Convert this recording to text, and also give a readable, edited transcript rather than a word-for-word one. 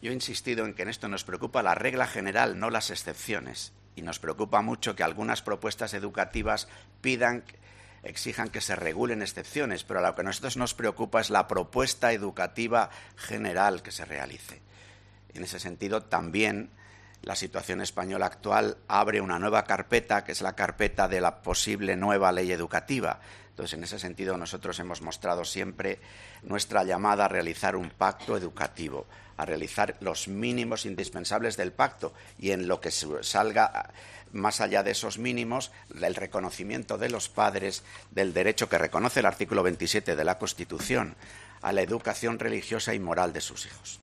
Yo he insistido en que en esto nos preocupa la regla general, no las excepciones. Y nos preocupa mucho que algunas propuestas educativas exijan que se regulen excepciones, pero lo que a nosotros nos preocupa es la propuesta educativa general que se realice. En ese sentido, también la situación española actual abre una nueva carpeta, que es la carpeta de la posible nueva ley educativa. Entonces, en ese sentido, nosotros hemos mostrado siempre nuestra llamada a realizar un pacto educativo, a realizar los mínimos indispensables del pacto y en lo que salga más allá de esos mínimos, el reconocimiento de los padres del derecho que reconoce el artículo 27 de la Constitución a la educación religiosa y moral de sus hijos.